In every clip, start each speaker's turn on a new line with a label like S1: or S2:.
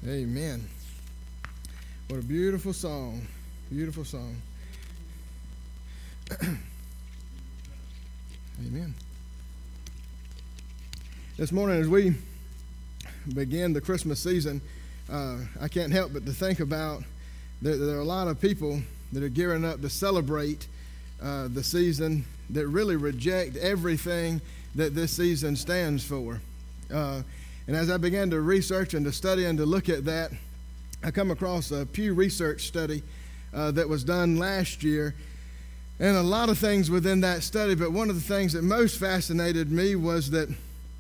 S1: Amen. What a beautiful song. Beautiful song. Amen. This morning, as we begin the Christmas season, I can't help but to think about that there are a lot of people that are gearing up to celebrate the season that really reject everything that this season stands for. And as I began to research and to study and to look at that, I come across a Pew Research study that was done last year, and a lot of things within that study, but one of the things that most fascinated me was that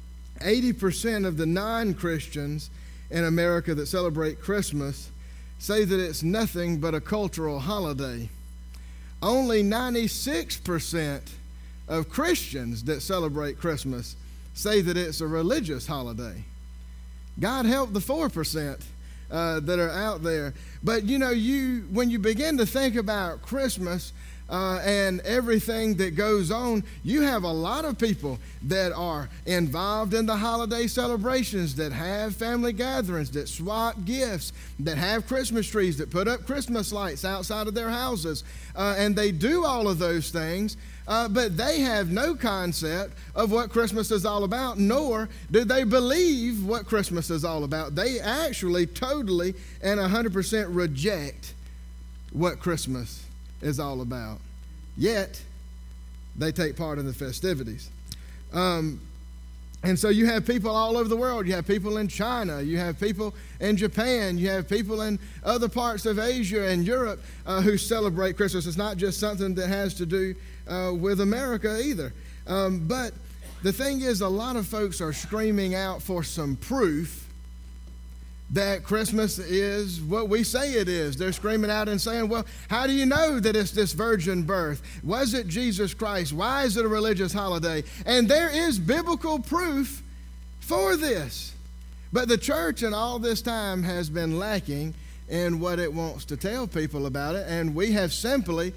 S1: 80% of the non-Christians in America that celebrate Christmas say that it's nothing but a cultural holiday. Only 96% of Christians that celebrate Christmas say that it's a religious holiday. God help the 4% that are out there. But when you begin to think about Christmas and everything that goes on, you have a lot of people that are involved in the holiday celebrations, that have family gatherings, that swap gifts, that have Christmas trees, that put up Christmas lights outside of their houses. And they do all of those things, but they have no concept of what Christmas is all about, nor do they believe what Christmas is all about. They actually totally and 100% reject what Christmas is all about. Yet, they take part in the festivities. And so you have people all over the world. You have people in China. You have people in Japan. You have people in other parts of Asia and Europe who celebrate Christmas. It's not just something that has to do with America either. But the thing is, a lot of folks are screaming out for some proof that Christmas is what we say it is. They're screaming out and saying, well, how do you know that it's this virgin birth? Was it Jesus Christ? Why is it a religious holiday? And there is biblical proof for this. But the church in all this time has been lacking in what it wants to tell people about it, and we have simply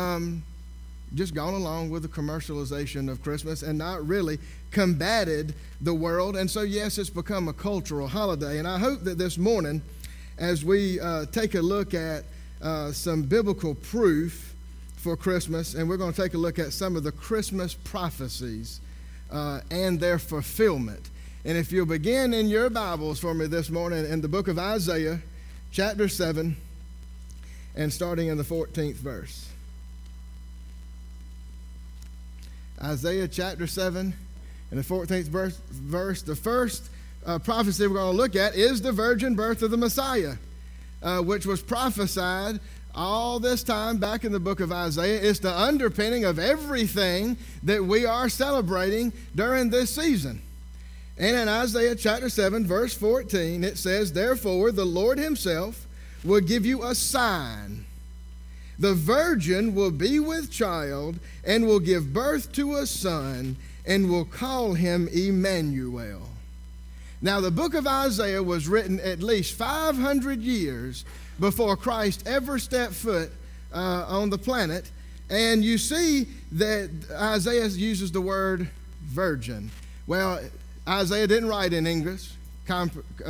S1: just gone along with the commercialization of Christmas and not really combated the world. And so, yes, it's become a cultural holiday. And I hope that this morning, as we take a look at some biblical proof for Christmas, and we're going to take a look at some of the Christmas prophecies and their fulfillment. And if you'll begin in your Bibles for me this morning in the book of Isaiah, chapter 7, and starting in the 14th verse. Isaiah chapter 7 and the 14th verse. The first prophecy we're going to look at is the virgin birth of the Messiah, which was prophesied all this time back in the book of Isaiah. It's the underpinning of everything that we are celebrating during this season. And in Isaiah chapter 7, verse 14, it says, "Therefore the Lord himself will give you a sign. The virgin will be with child and will give birth to a son and will call him Emmanuel." Now, the book of Isaiah was written at least 500 years before Christ ever stepped foot on the planet. And you see that Isaiah uses the word virgin. Well, Isaiah didn't write in English. Some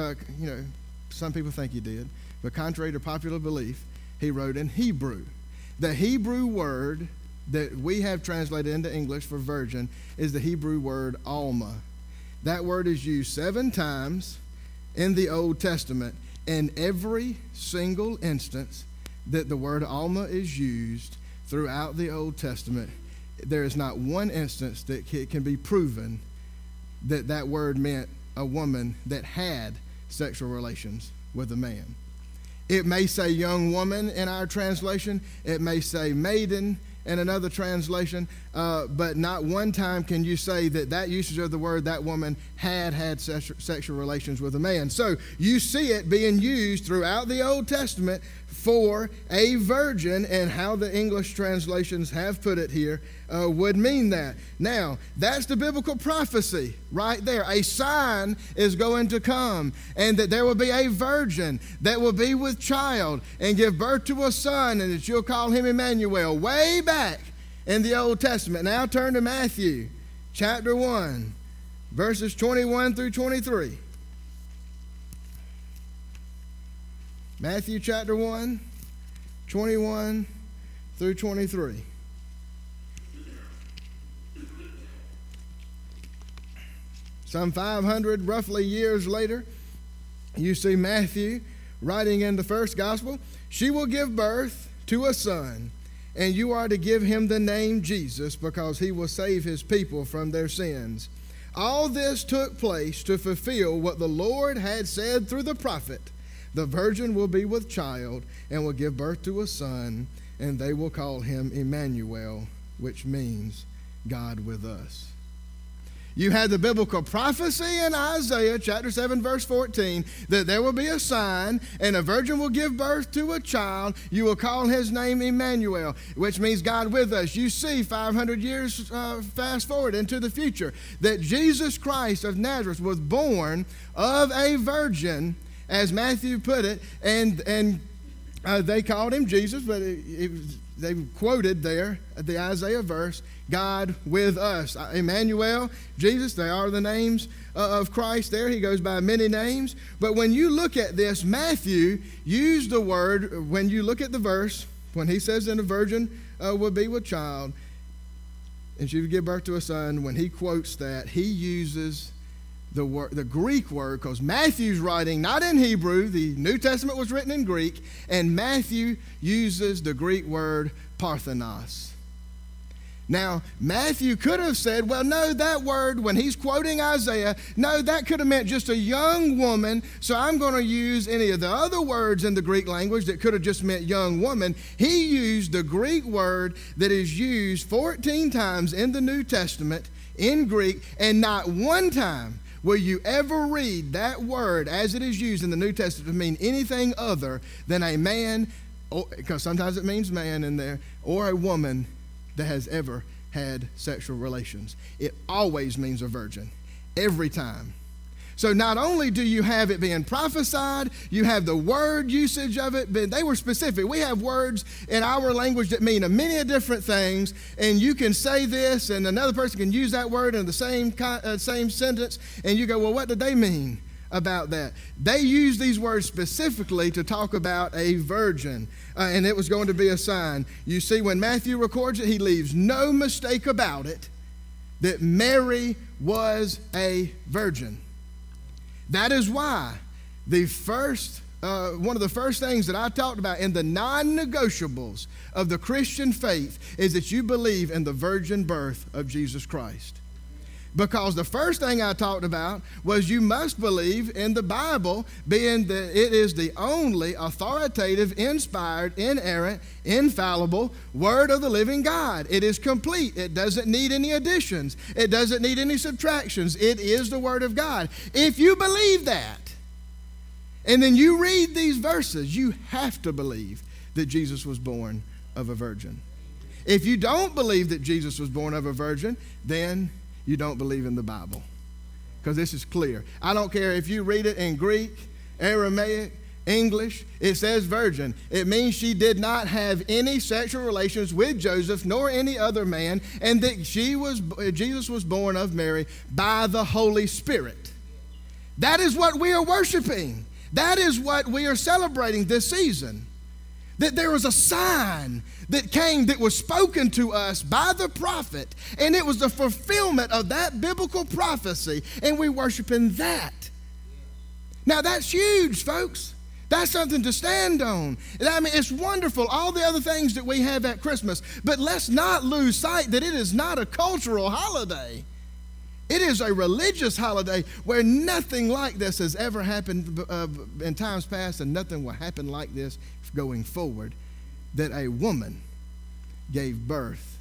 S1: people think he did. But contrary to popular belief, he wrote in Hebrew. The Hebrew word that we have translated into English for virgin is the Hebrew word Alma. That word is used 7 times in the Old Testament. In every single instance that the word Alma is used throughout the Old Testament, there is not one instance that can be proven that that word meant a woman that had sexual relations with a man. It may say young woman in our translation. It may say maiden in another translation. But not one time can you say that usage of the word, that woman had sexual relations with a man. So you see it being used throughout the Old Testament for a virgin, and how the English translations have put it here would mean that. Now, that's the biblical prophecy right there. A sign is going to come, and that there will be a virgin that will be with child and give birth to a son, and that you'll call him Emmanuel. Way back in the Old Testament. Now turn to Matthew chapter 1, verses 21 through 23. Matthew chapter 1, 21 through 23. Some 500 roughly years later, you see Matthew writing in the first gospel, "She will give birth to a son, and you are to give him the name Jesus, because he will save his people from their sins. All this took place to fulfill what the Lord had said through the prophet. The virgin will be with child and will give birth to a son, and they will call him Emmanuel," which means God with us. You had the biblical prophecy in Isaiah chapter 7 verse 14 that there will be a sign and a virgin will give birth to a child. You will call his name Emmanuel, which means God with us. You see 500 years fast forward into the future that Jesus Christ of Nazareth was born of a virgin, as Matthew put it, and they called him Jesus, but they quoted there the Isaiah verse, God with us. Emmanuel, Jesus, they are the names of Christ there. He goes by many names. But when you look at this, Matthew used the word, when you look at the verse, when he says that a virgin will be with child, and she will give birth to a son, when he quotes that, he uses the Greek word, because Matthew's writing not in Hebrew, the New Testament was written in Greek, and Matthew uses the Greek word parthenos. Now, Matthew could have said, well, no, that word, when he's quoting Isaiah, no, that could have meant just a young woman, so I'm going to use any of the other words in the Greek language that could have just meant young woman. He used the Greek word that is used 14 times in the New Testament in Greek, and not one time will you ever read that word as it is used in the New Testament to mean anything other than a man, because sometimes it means man in there, or a woman that has ever had sexual relations. It always means a virgin, every time. So not only do you have it being prophesied, you have the word usage of it, but they were specific. We have words in our language that mean many different things, and you can say this, and another person can use that word in the same sentence, and you go, well, what did they mean about that? They use these words specifically to talk about a virgin, and it was going to be a sign. You see, when Matthew records it, he leaves no mistake about it that Mary was a virgin. That is why one of the first things that I talked about in the non-negotiables of the Christian faith is that you believe in the virgin birth of Jesus Christ. Because the first thing I talked about was you must believe in the Bible, being that it is the only authoritative, inspired, inerrant, infallible Word of the living God. It is complete. It doesn't need any additions. It doesn't need any subtractions. It is the Word of God. If you believe that, and then you read these verses, you have to believe that Jesus was born of a virgin. If you don't believe that Jesus was born of a virgin, then you don't believe in the Bible, because this is clear. I don't care if you read it in Greek, Aramaic, English, it says virgin. It means she did not have any sexual relations with Joseph nor any other man, and that Jesus was born of Mary by the Holy Spirit. That is what we are worshiping. That is what we are celebrating this season. That there was a sign that came that was spoken to us by the prophet, and it was the fulfillment of that biblical prophecy, and we worship in that. Now that's huge, folks. That's something to stand on. I mean, it's wonderful, all the other things that we have at Christmas, but let's not lose sight that it is not a cultural holiday. It is a religious holiday where nothing like this has ever happened in times past, and nothing will happen like this going forward, that a woman gave birth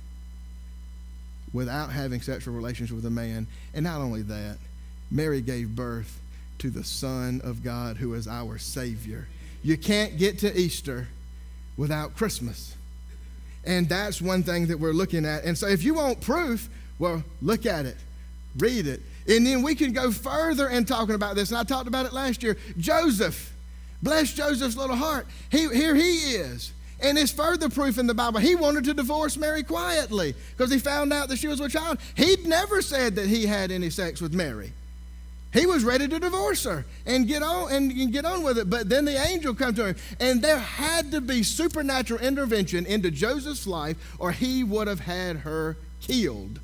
S1: without having sexual relations with a man. And not only that, Mary gave birth to the Son of God, who is our Savior. You can't get to Easter without Christmas. And that's one thing that we're looking at. And so if you want proof, well, look at it. Read it. And then we can go further in talking about this. And I talked about it last year. Joseph. Bless Joseph's little heart. Here he is. And it's further proof in the Bible. He wanted to divorce Mary quietly because he found out that she was with child. He'd never said that he had any sex with Mary. He was ready to divorce her and get on with it. But then the angel comes to him, and there had to be supernatural intervention into Joseph's life, or he would have had her killed.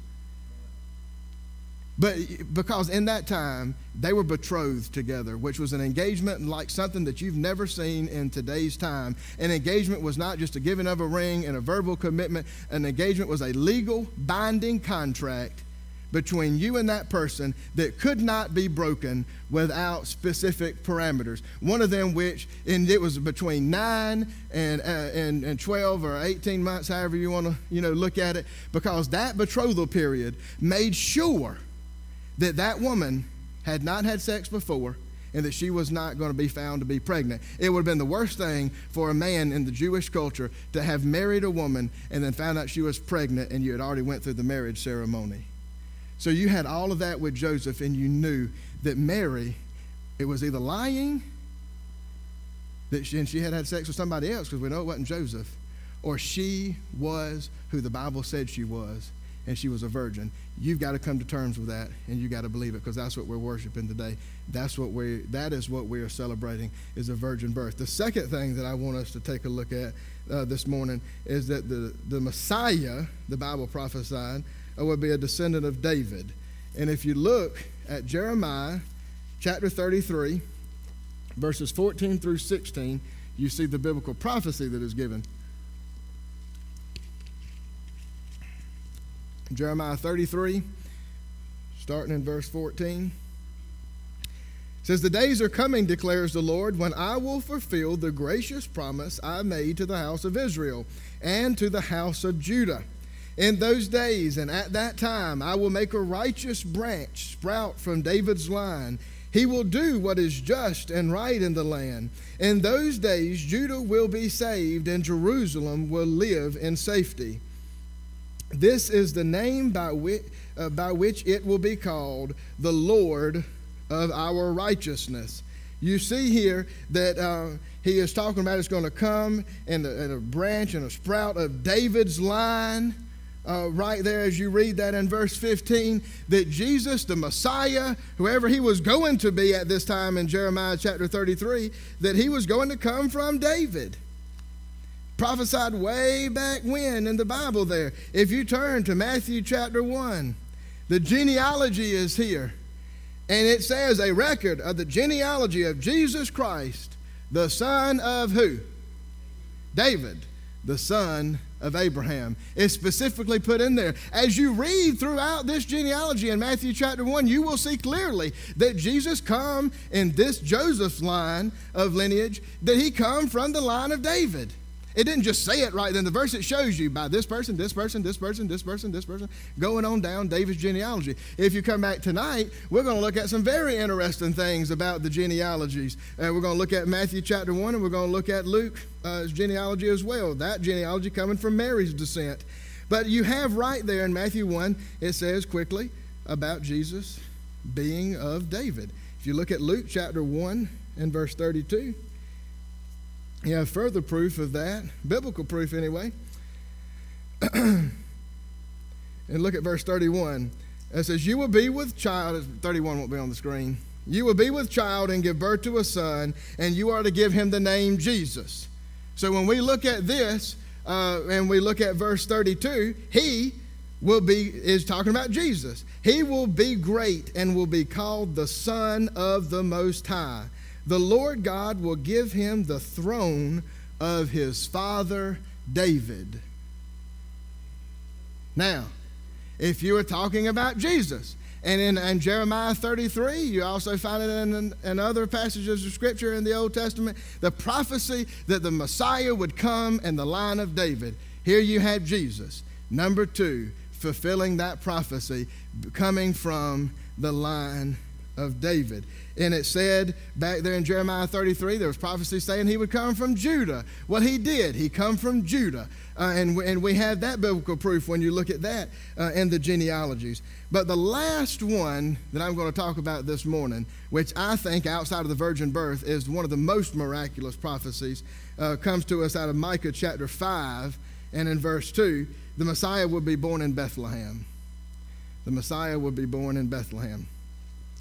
S1: But because in that time, they were betrothed together, which was an engagement like something that you've never seen in today's time. An engagement was not just a giving of a ring and a verbal commitment. An engagement was a legal, binding contract between you and that person that could not be broken without specific parameters. One of them and it was between 9 and 12 or 18 months, however you want to look at it, because that betrothal period made sure that woman had not had sex before and that she was not going to be found to be pregnant. It would have been the worst thing for a man in the Jewish culture to have married a woman and then found out she was pregnant and you had already went through the marriage ceremony. So you had all of that with Joseph, and you knew that Mary, it was either lying, and she had sex with somebody else, because we know it wasn't Joseph, or she was who the Bible said she was, and she was a virgin. You've got to come to terms with that, and you got to believe it, because that's what we're worshiping today. That is what we are celebrating, is a virgin birth. The second thing that I want us to take a look at this morning is that the Messiah, the Bible prophesied, would be a descendant of David. And if you look at Jeremiah chapter 33, verses 14 through 16, you see the biblical prophecy that is given. Jeremiah 33, starting in verse 14, says, "The days are coming, declares the Lord, when I will fulfill the gracious promise I made to the house of Israel and to the house of Judah. In those days and at that time, I will make a righteous branch sprout from David's line. He will do what is just and right in the land. In those days, Judah will be saved and Jerusalem will live in safety. This is the name by which it will be called, the Lord of our righteousness." You see here that he is talking about it's going to come in a branch and a sprout of David's line. Right there as you read that in verse 15, that Jesus, the Messiah, whoever he was going to be at this time in Jeremiah chapter 33, that he was going to come from David. Prophesied way back when in the Bible there. If you turn to Matthew chapter 1, the genealogy is here. And it says a record of the genealogy of Jesus Christ, the son of who? David, the son of Abraham. It's specifically put in there. As you read throughout this genealogy in Matthew chapter 1, you will see clearly that Jesus come in this Joseph's line of lineage, that he come from the line of David. It didn't just say it right then. The verse, it shows you by this person, this person, this person, this person, this person, going on down David's genealogy. If you come back tonight, we're going to look at some very interesting things about the genealogies. We're going to look at Matthew chapter 1, and we're going to look at Luke's genealogy as well. That genealogy coming from Mary's descent. But you have right there in Matthew 1, it says quickly about Jesus being of David. If you look at Luke chapter 1 and verse 32, you have further proof of that, biblical proof anyway. And look at verse 31. It says, "You will be with child," 31 won't be on the screen. "You will be with child and give birth to a son, and you are to give him the name Jesus." So when we look at this, and we look at verse 32, he is talking about Jesus. "He will be great and will be called the Son of the Most High. The Lord God will give him the throne of his father David." Now, if you were talking about Jesus, and in Jeremiah 33, you also find it in other passages of Scripture in the Old Testament, the prophecy that the Messiah would come in the line of David. Here you have Jesus. Number 2, fulfilling that prophecy, coming from the line of David. And it said back there in Jeremiah 33, there was prophecy saying he would come from Judah. Well, he did. He come from Judah. And we have that biblical proof when you look at that in the genealogies. But the last one that I'm going to talk about this morning, which I think outside of the virgin birth is one of the most miraculous prophecies, comes to us out of Micah chapter 5 and in verse 2, the Messiah would be born in Bethlehem. The Messiah would be born in Bethlehem.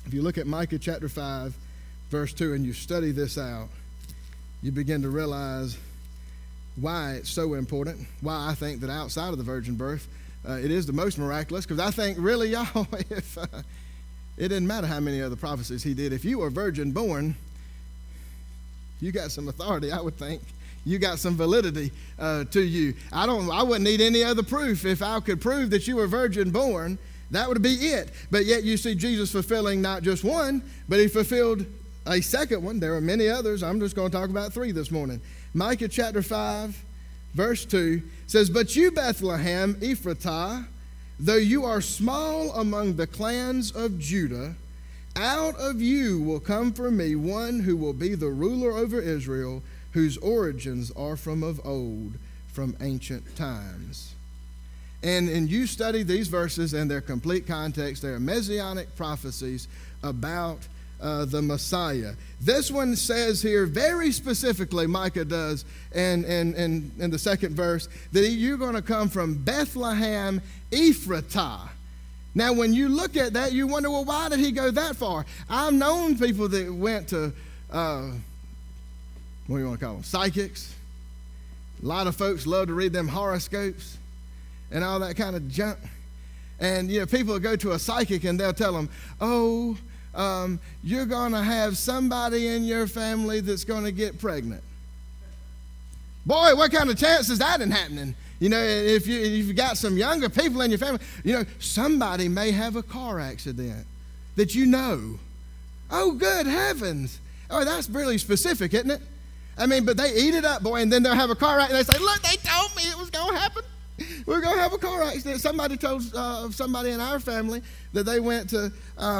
S1: If you look at Micah chapter 5, verse 2, and you study this out, you begin to realize why it's so important, why I think that outside of the virgin birth, it is the most miraculous, because I think really, y'all, if it didn't matter how many other prophecies he did, if you were virgin born, you got some authority, I would think. You got some validity to you. I wouldn't need any other proof. If I could prove that you were virgin born, that would be it. But yet you see Jesus fulfilling not just one, but he fulfilled a second one. There are many others. I'm just going to talk about 3 this morning. Micah chapter 5, verse 2 says, "But you, Bethlehem Ephratah, though you are small among the clans of Judah, out of you will come for me one who will be the ruler over Israel, whose origins are from of old, from ancient times." And you study these verses in their complete context. They are messianic prophecies about the Messiah. This one says here very specifically, Micah does, and in the second verse, that you're going to come from Bethlehem Ephratah. Now, when you look at that, you wonder, well, why did he go that far? I've known people that went to, what do you want to call them, psychics. A lot of folks love to read them horoscopes and all that kind of junk. And, people will go to a psychic and they'll tell them, you're going to have somebody in your family that's going to get pregnant. Boy, what kind of chance is that in happening? If you've got some younger people in your family, somebody may have a car accident that you know. Oh, good heavens. Oh, that's really specific, isn't it? But they eat it up, boy, and then they'll have a car accident. They say, look, they told me it was going to happen. We're going to have a car accident. Somebody told somebody in our family that they went to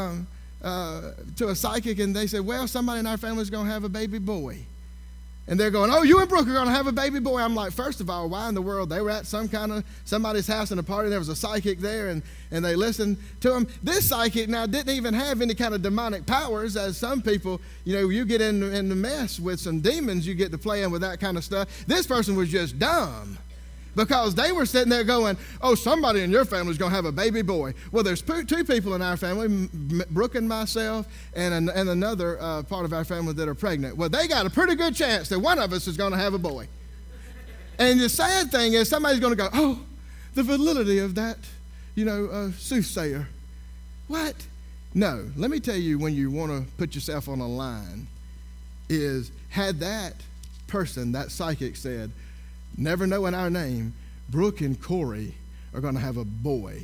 S1: a psychic, and they said, well, somebody in our family is going to have a baby boy. And they're going, oh, you and Brooke are going to have a baby boy. I'm like, first of all, why in the world? They were at somebody's house in a party, and there was a psychic there, and they listened to him. This psychic now didn't even have any kind of demonic powers, as some people, you get in the mess with some demons, you get to playing with that kind of stuff. This person was just dumb, because they were sitting there going, oh, somebody in your family is going to have a baby boy. Well, there's 2 people in our family, Brooke and myself, and another part of our family that are pregnant. Well, they got a pretty good chance that one of us is going to have a boy. And the sad thing is somebody's going to go, oh, the validity of that, soothsayer. What? No, let me tell you, when you want to put yourself on a line, is had that person, that psychic said, never knowing our name, Brooke and Corey are going to have a boy.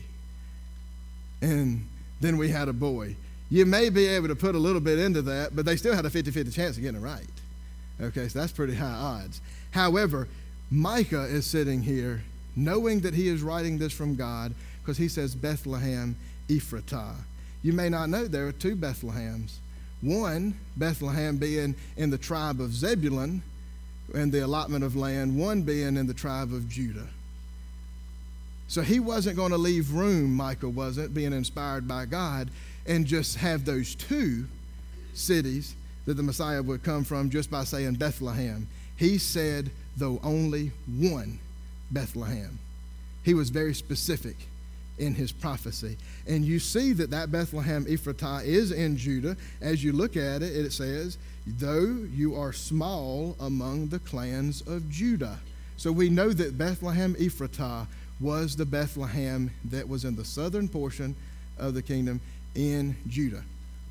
S1: And then we had a boy. You may be able to put a little bit into that, but they still had a 50-50 chance of getting it right. Okay, so that's pretty high odds. However, Micah is sitting here knowing that he is writing this from God, because he says Bethlehem Ephratah. You may not know there are 2 Bethlehems. One, Bethlehem being in the tribe of Zebulun, and the allotment of land, one being in the tribe of Judah. So he wasn't going to leave room, Micah wasn't, being inspired by God, and just have those 2 cities that the Messiah would come from just by saying Bethlehem. He said, though only one Bethlehem. He was very specific in his prophecy. And you see that Bethlehem Ephratah is in Judah. As you look at it, it says, though you are small among the clans of Judah. So we know that Bethlehem Ephratah was the Bethlehem that was in the southern portion of the kingdom in Judah.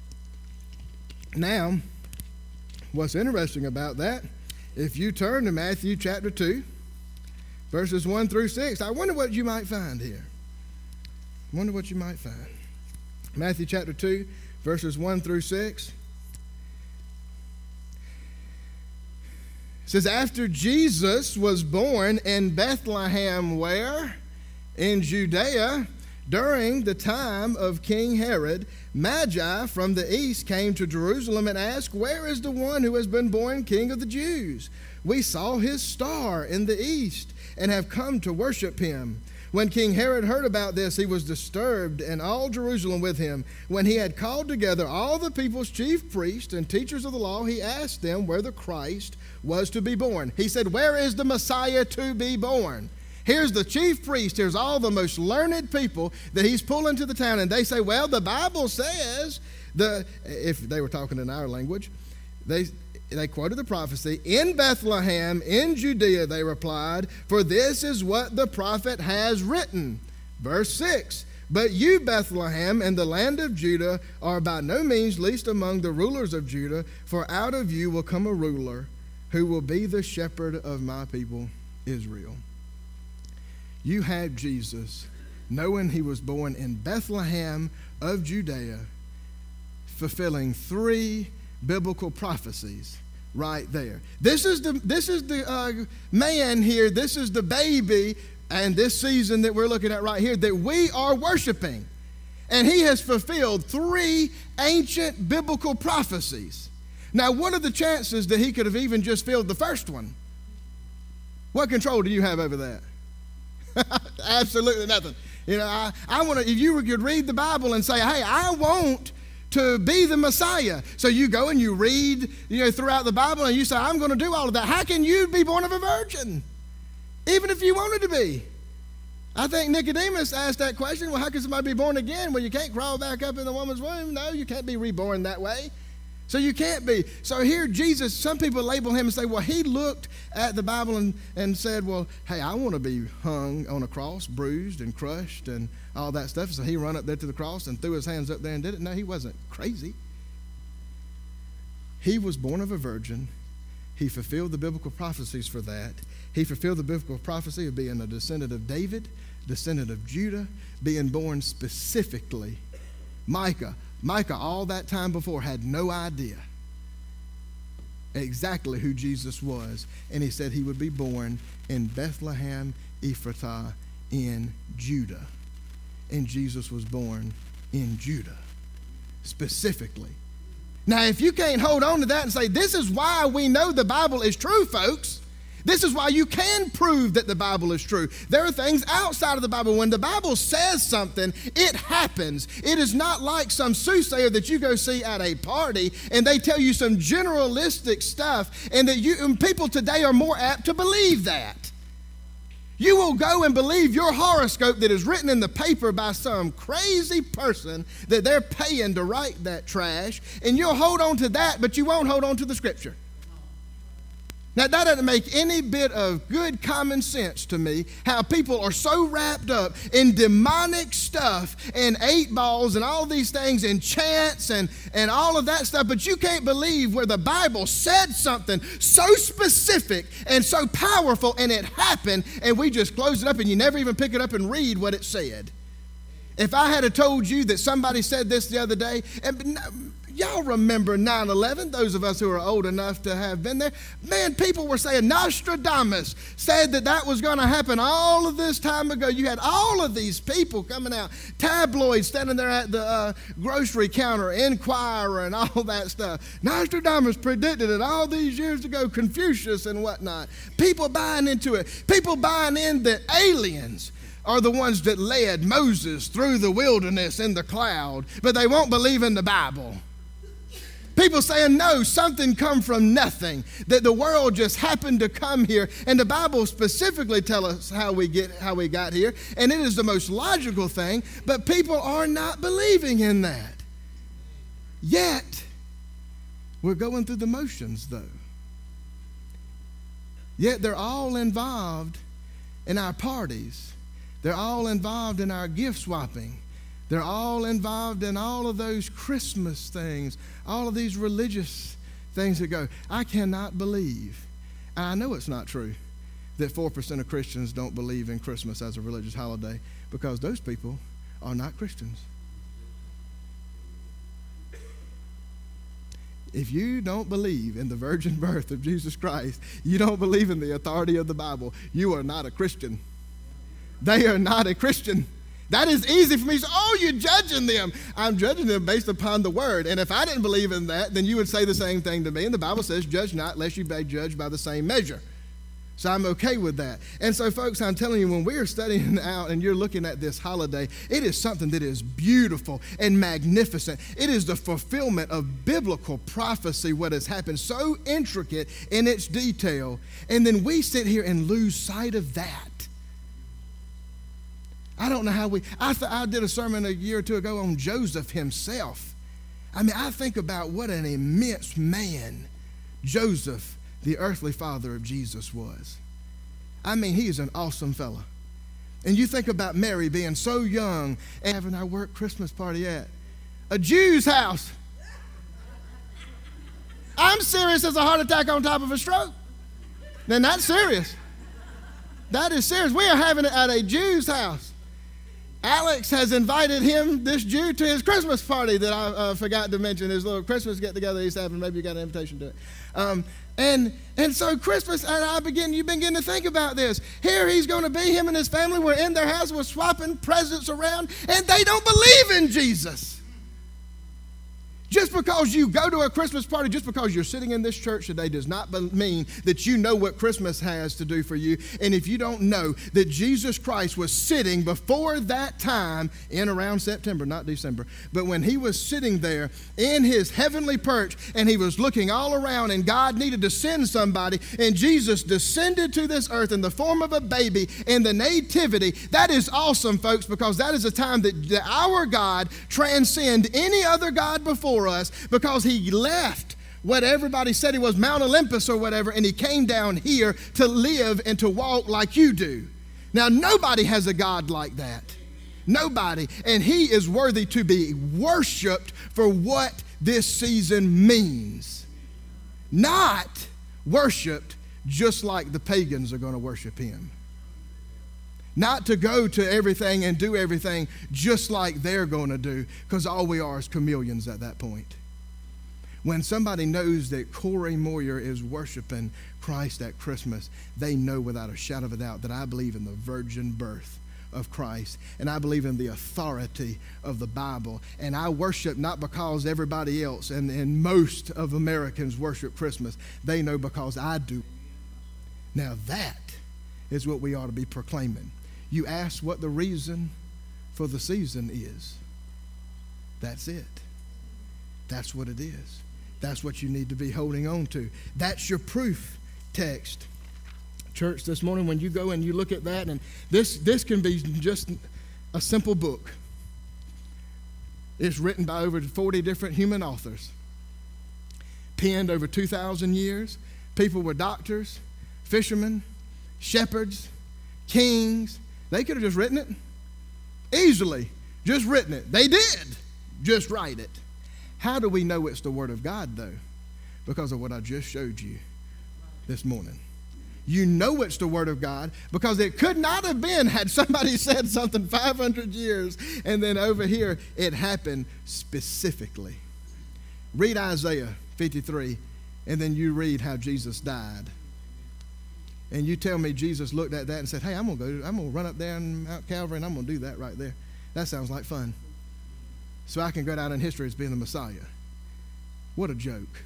S1: Now, what's interesting about that, if you turn to Matthew chapter 2, verses 1 through 6, I wonder what you might find here. Matthew chapter 2, verses 1 through 6. It says, after Jesus was born in Bethlehem, where? In Judea, during the time of King Herod, Magi from the east came to Jerusalem and asked, where is the one who has been born King of the Jews? We saw his star in the east and have come to worship him. When King Herod heard about this, he was disturbed, and all Jerusalem with him. When he had called together all the people's chief priests and teachers of the law, he asked them where the Christ was to be born. He said, where is the Messiah to be born? Here's the chief priest. Here's all the most learned people that he's pulling to the town. And they say, well, the Bible says If they were talking in our language, they quoted the prophecy. In Bethlehem, in Judea, they replied, for this is what the prophet has written. Verse 6, but you, Bethlehem, in the land of Judah, are by no means least among the rulers of Judah, for out of you will come a ruler who will be the shepherd of my people, Israel. You had Jesus, knowing he was born in Bethlehem of Judea, fulfilling 3 biblical prophecies right there. This is the man here. This is the baby, and this season that we're looking at right here that we are worshiping. And he has fulfilled 3 ancient biblical prophecies. Now, what are the chances that he could have even just filled the first one? What control do you have over that? Absolutely nothing. You know, I want to, if you could read the Bible and say, hey, I want to be the Messiah. So you go and you read, throughout the Bible, and you say, I'm going to do all of that. How can you be born of a virgin? Even if you wanted to be. I think Nicodemus asked that question, well, how can somebody be born again? Well, you can't crawl back up in the woman's womb. No, you can't be reborn that way. So you can't be. So here Jesus, some people label him and say, well, he looked at the Bible and said, well, hey, I want to be hung on a cross, bruised and crushed and all that stuff. So he ran up there to the cross and threw his hands up there and did it. No, he wasn't crazy. He was born of a virgin. He fulfilled the biblical prophecies for that. He fulfilled the biblical prophecy of being a descendant of David, descendant of Judah, being born specifically. Micah, all that time before, had no idea exactly who Jesus was. And he said he would be born in Bethlehem, Ephratah, in Judah. And Jesus was born in Judah, specifically. Now, if you can't hold on to that and say, this is why we know the Bible is true, folks. This is why you can prove that the Bible is true. There are things outside of the Bible. When the Bible says something, it happens. It is not like some soothsayer that you go see at a party and they tell you some generalistic stuff, and that people today are more apt to believe that. You will go and believe your horoscope that is written in the paper by some crazy person that they're paying to write that trash, and you'll hold on to that, but you won't hold on to the Scripture. Now, that doesn't make any bit of good common sense to me, how people are so wrapped up in demonic stuff and 8 balls and all these things and chants and all of that stuff, but you can't believe where the Bible said something so specific and so powerful and it happened, and we just close it up and you never even pick it up and read what it said. If I had told you that somebody said this the other day, and y'all remember 9/11, those of us who are old enough to have been there. Man, people were saying Nostradamus said that was going to happen all of this time ago. You had all of these people coming out, tabloids standing there at the grocery counter, Inquirer and all that stuff. Nostradamus predicted it all these years ago, Confucius and whatnot. People buying into it. People buying in that aliens are the ones that led Moses through the wilderness in the cloud, but they won't believe in the Bible. People saying, no, something come from nothing, that the world just happened to come here, and the Bible specifically tells us how we got here, and it is the most logical thing, but people are not believing in that. Yet, we're going through the motions, though. Yet they're all involved in our parties. They're all involved in our gift swapping. They're all involved in all of those Christmas things, all of these religious things that go. I cannot believe, and I know it's not true, that 4% of Christians don't believe in Christmas as a religious holiday, because those people are not Christians. If you don't believe in the virgin birth of Jesus Christ, you don't believe in the authority of the Bible, you are not a Christian. They are not a Christian. That is easy for me to say, oh, you're judging them. I'm judging them based upon the word. And if I didn't believe in that, then you would say the same thing to me. And the Bible says, judge not, lest you be judged by the same measure. So I'm okay with that. And so, folks, I'm telling you, when we're studying out and you're looking at this holiday, it is something that is beautiful and magnificent. It is the fulfillment of biblical prophecy, what has happened, so intricate in its detail. And then we sit here and lose sight of that. I don't know how I did a sermon a year or two ago on Joseph himself. I mean, I think about what an immense man Joseph, the earthly father of Jesus, was. I mean, he's an awesome fella. And you think about Mary being so young and having our work Christmas party at a Jew's house. I'm serious as a heart attack on top of a stroke. Then that's serious. That is serious. We are having it at a Jew's house. Alex has invited this Jew, to his Christmas party that I forgot to mention, his little Christmas get-together he's having. Maybe you got an invitation to it. And so Christmas, and you begin to think about this. Here he's going to be, him and his family were in their house, were swapping presents around, and they don't believe in Jesus. Just because you go to a Christmas party, just because you're sitting in this church today does not mean that you know what Christmas has to do for you. And if you don't know that Jesus Christ was sitting before that time in around September, not December, but when he was sitting there in his heavenly perch and he was looking all around and God needed to send somebody and Jesus descended to this earth in the form of a baby in the nativity, that is awesome, folks, because that is a time that our God transcends any other God before us, because he left what everybody said he was, Mount Olympus or whatever, and he came down here to live and to walk like you do. Now, nobody has a God like that. Nobody. And he is worthy to be worshiped for what this season means. Not worshiped just like the pagans are going to worship him. Not to go to everything and do everything just like they're going to do, because all we are is chameleons at that point. When somebody knows that Corey Moyer is worshiping Christ at Christmas, they know without a shadow of a doubt that I believe in the virgin birth of Christ, and I believe in the authority of the Bible, and I worship not because everybody else and most of Americans worship Christmas. They know because I do. Now that is what we ought to be proclaiming. You ask what the reason for the season is. That's it. That's what it is. That's what you need to be holding on to. That's your proof text. Church, this morning when you go and you look at that, and this can be just a simple book. It's written by over 40 different human authors. Penned over 2,000 years. People were doctors, fishermen, shepherds, kings. They could have just written it easily, just written it. They did just write it. How do we know it's the Word of God, though? Because of what I just showed you this morning. You know it's the Word of God because it could not have been had somebody said something 500 years and then over here it happened specifically. Read Isaiah 53 and then you read how Jesus died. And you tell me Jesus looked at that and said, hey, I'm going to run up there on Mount Calvary and I'm going to do that right there. That sounds like fun. So I can go down in history as being the Messiah. What a joke.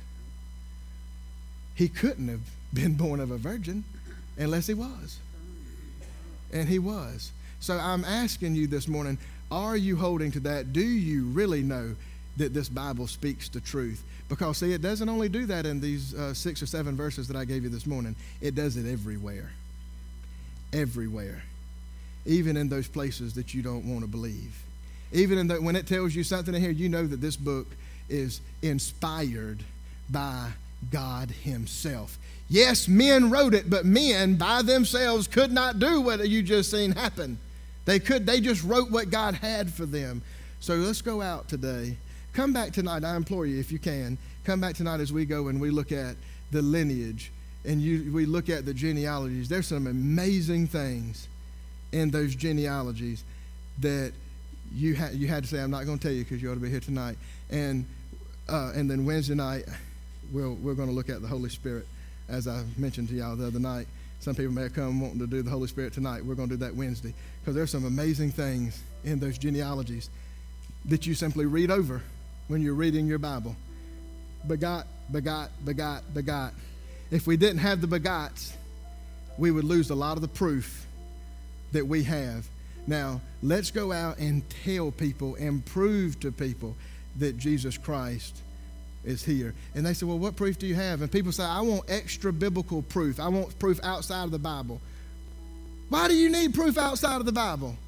S1: He couldn't have been born of a virgin unless he was. And he was. So I'm asking you this morning, are you holding to that? Do you really know that this Bible speaks the truth? Because, see, it doesn't only do that in these 6 or 7 verses that I gave you this morning. It does it everywhere. Everywhere. Even in those places that you don't want to believe. Even in when it tells you something in here, you know that this book is inspired by God himself. Yes, men wrote it, but men by themselves could not do what you just seen happen. They just wrote what God had for them. So let's go out today. Come back tonight. I implore you, if you can, come back tonight as we go and we look at the lineage and we look at the genealogies. There's some amazing things in those genealogies that you had to say, I'm not going to tell you because you ought to be here tonight. And then Wednesday night, we're going to look at the Holy Spirit, as I mentioned to y'all the other night. Some people may come wanting to do the Holy Spirit tonight. We're going to do that Wednesday because there's some amazing things in those genealogies that you simply read over when you're reading your Bible. Begot, begot, begot, begot. If we didn't have the begots, we would lose a lot of the proof that we have. Now, let's go out and tell people and prove to people that Jesus Christ is here. And they say, well, what proof do you have? And people say, I want extra biblical proof. I want proof outside of the Bible. Why do you need proof outside of the Bible?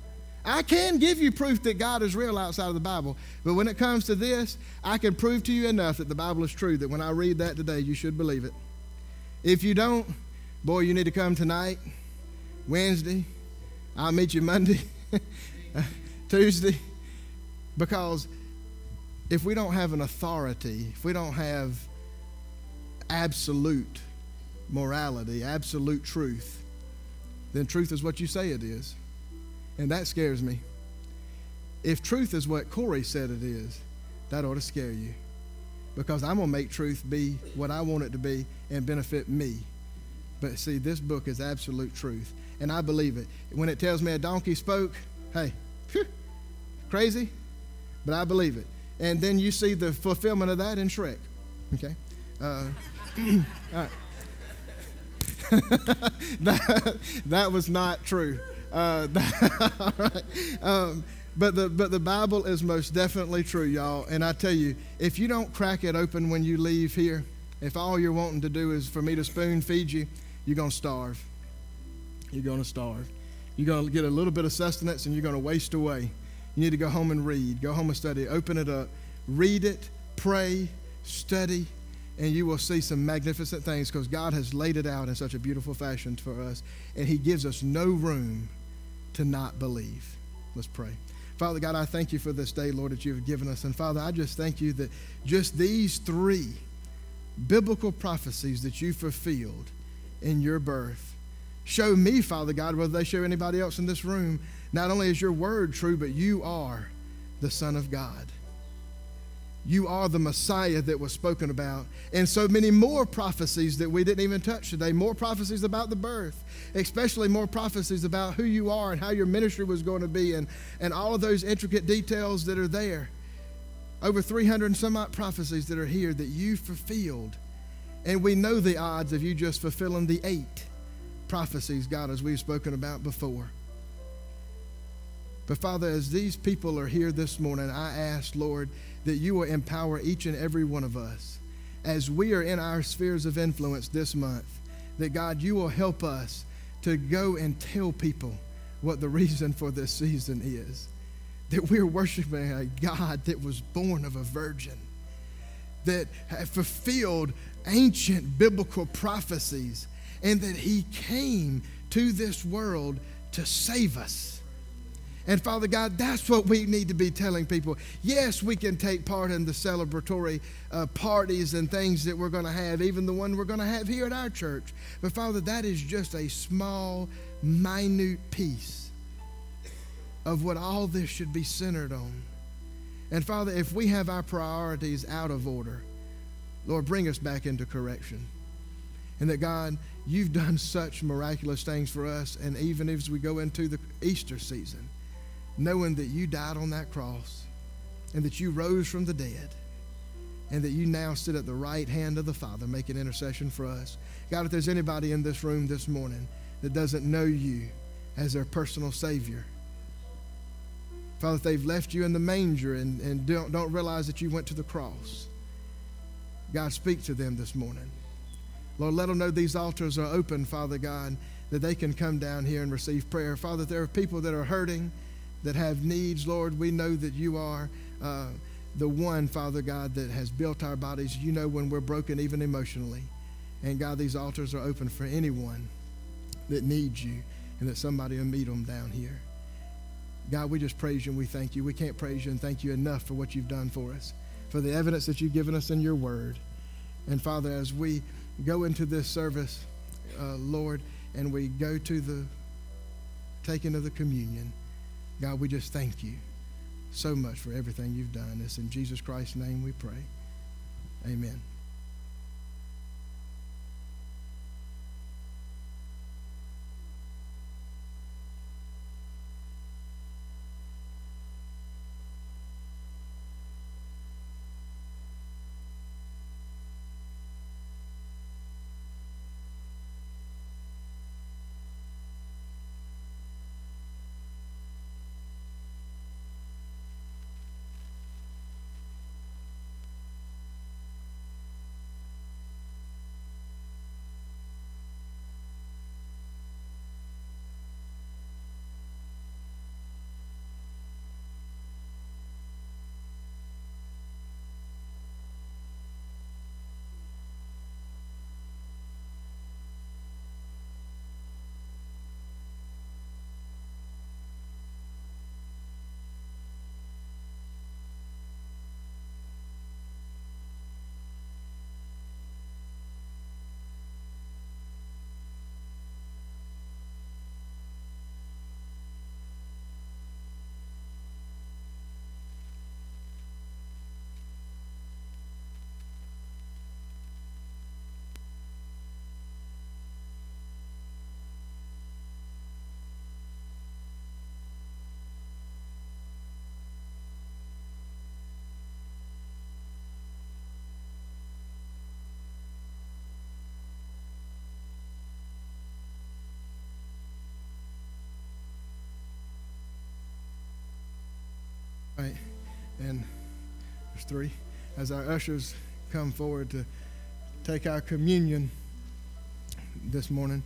S1: I can give you proof that God is real outside of the Bible, but when it comes to this, I can prove to you enough that the Bible is true, that when I read that today, you should believe it. If you don't, boy, you need to come tonight, Wednesday. I'll meet you Monday, Tuesday, because if we don't have an authority, if we don't have absolute morality, absolute truth, then truth is what you say it is. And that scares me. If truth is what Corey said it is, that ought to scare you. Because I'm going to make truth be what I want it to be and benefit me. But see, this book is absolute truth. And I believe it. When it tells me a donkey spoke, hey, crazy, but I believe it. And then you see the fulfillment of that in Shrek. Okay? All right. that was not true. All right. But the Bible is most definitely true, y'all. And I tell you, if you don't crack it open when you leave here, if all you're wanting to do is for me to spoon feed you, you're going to starve. You're going to starve. You're going to get a little bit of sustenance and you're going to waste away. You need to go home and read. Go home and study. Open it up. Read it. Pray. Study. And you will see some magnificent things because God has laid it out in such a beautiful fashion for us. And he gives us no room to not believe. Let's pray. Father God, I thank you for this day, Lord, that you have given us. And Father, I just thank you that just these 3 biblical prophecies that you fulfilled in your birth show me, Father God, whether they show anybody else in this room, not only is your word true, but you are the Son of God. You are the Messiah that was spoken about. And so many more prophecies that we didn't even touch today. More prophecies about the birth. Especially more prophecies about who you are and how your ministry was going to be. And all of those intricate details that are there. Over 300 and some odd prophecies that are here that you fulfilled. And we know the odds of you just fulfilling the 8 prophecies, God, as we've spoken about before. But Father, as these people are here this morning, I ask, Lord, that you will empower each and every one of us as we are in our spheres of influence this month, that God, you will help us to go and tell people what the reason for this season is. That we're worshiping a God that was born of a virgin, that fulfilled ancient biblical prophecies, and that he came to this world to save us. And Father God, that's what we need to be telling people. Yes, we can take part in the celebratory parties and things that we're going to have, even the one we're going to have here at our church. But Father, that is just a small, minute piece of what all this should be centered on. And Father, if we have our priorities out of order, Lord, bring us back into correction. And that God, you've done such miraculous things for us. And even as we go into the Easter season, knowing that you died on that cross and that you rose from the dead and that you now sit at the right hand of the Father making intercession for us. God, if there's anybody in this room this morning that doesn't know you as their personal Savior, Father, if they've left you in the manger and don't realize that you went to the cross, God, speak to them this morning. Lord, let them know these altars are open, Father God, that they can come down here and receive prayer. Father, there are people that are hurting, that have needs, Lord. We know that you are the one, Father God, that has built our bodies. You know when we're broken, even emotionally. And God, these altars are open for anyone that needs you and that somebody will meet them down here. God, we just praise you and we thank you. We can't praise you and thank you enough for what you've done for us, for the evidence that you've given us in your word. And Father, as we go into this service, Lord, and we go to the taking of the communion, God, we just thank you so much for everything you've done. It's in Jesus Christ's name we pray. Amen. Right. And there's 3. As our ushers come forward to take our communion this morning,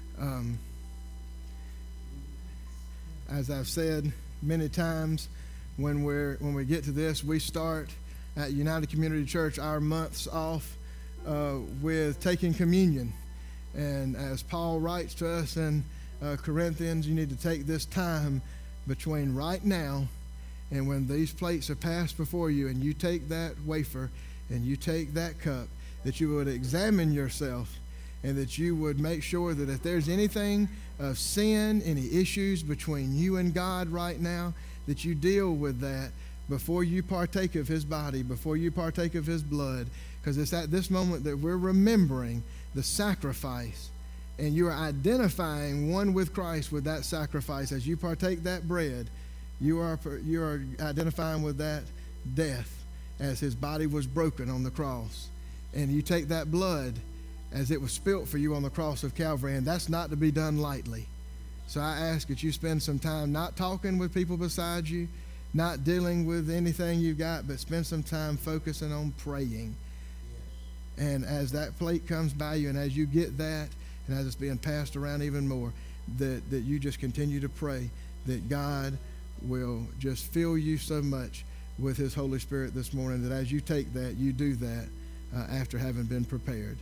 S1: as I've said many times, when we get to this, we start at United Community Church our months off with taking communion. And as Paul writes to us in Corinthians, you need to take this time between right now and when these plates are passed before you, and you take that wafer and you take that cup, that you would examine yourself, and that you would make sure that if there's anything of sin, any issues between you and God right now, that you deal with that before you partake of his body, before you partake of his blood, because it's at this moment that we're remembering the sacrifice, and you are identifying one with Christ with that sacrifice. As you partake that bread, you are identifying with that death as his body was broken on the cross. And you take that blood as it was spilt for you on the cross of Calvary, and that's not to be done lightly. So I ask that you spend some time not talking with people beside you, not dealing with anything you got, but spend some time focusing on praying. And as that plate comes by you, and as you get that, and as it's being passed around even more, that you just continue to pray that God will just fill you so much with his Holy Spirit this morning, that as you take that, you do that after having been prepared.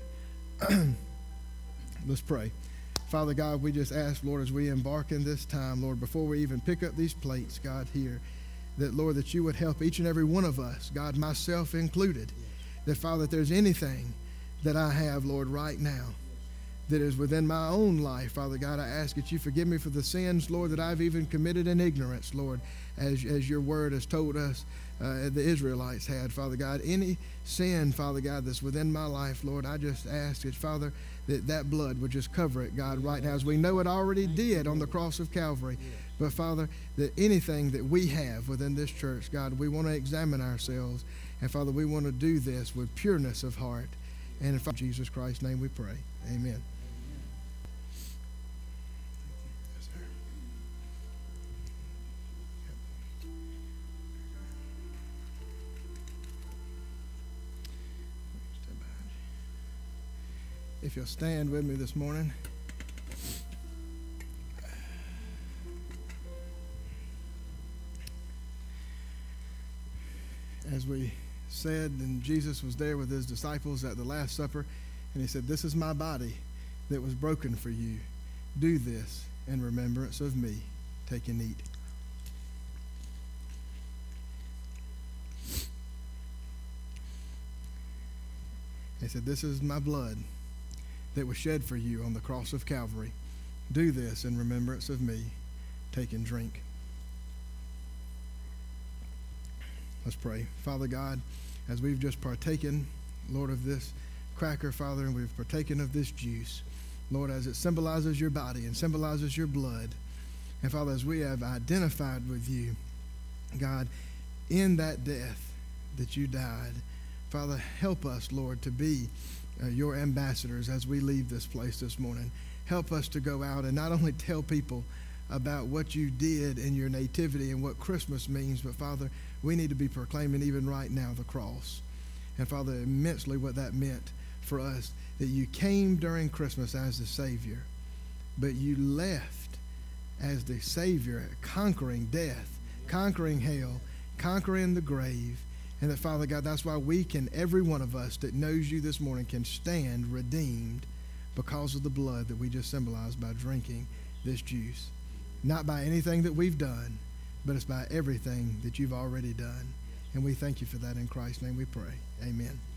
S1: Let's pray. Father God, we just ask, Lord, as we embark in this time, Lord, before we even pick up these plates, God, here, that, Lord, that you would help each and every one of us, God, myself included, that, Father, if there's anything that I have, Lord, right now that is within my own life, Father God, I ask that you forgive me for the sins, Lord, that I've even committed in ignorance, Lord, as your word has told us the Israelites had, Father God. Any sin, Father God, that's within my life, Lord, I just ask that, Father, that blood would just cover it, God, right now, as we know it already did on the cross of Calvary. But, Father, that anything that we have within this church, God, we want to examine ourselves. And, Father, we want to do this with pureness of heart. And in Jesus Christ's name we pray. Amen. If you'll stand with me this morning. As we said, and Jesus was there with his disciples at the Last Supper, and he said, "This is my body that was broken for you. Do this in remembrance of me." Take and eat. He said, "This is my blood that was shed for you on the cross of Calvary. Do this in remembrance of me." Take and drink. Let's pray. Father God, as we've just partaken, Lord, of this cracker, Father, and we've partaken of this juice, Lord, as it symbolizes your body and symbolizes your blood, and Father, as we have identified with you, God, in that death that you died, Father, help us, Lord, to be your ambassadors as we leave this place this morning. Help us to go out and not only tell people about what you did in your nativity and what Christmas means, but Father, we need to be proclaiming even right now the cross. And Father, immensely what that meant for us, that you came during Christmas as the Savior, but you left as the Savior, conquering death, conquering hell, conquering the grave. And that, Father God, that's why we can, every one of us that knows you this morning, can stand redeemed because of the blood that we just symbolized by drinking this juice. Not by anything that we've done, but it's by everything that you've already done. And we thank you for that. In Christ's name we pray. Amen.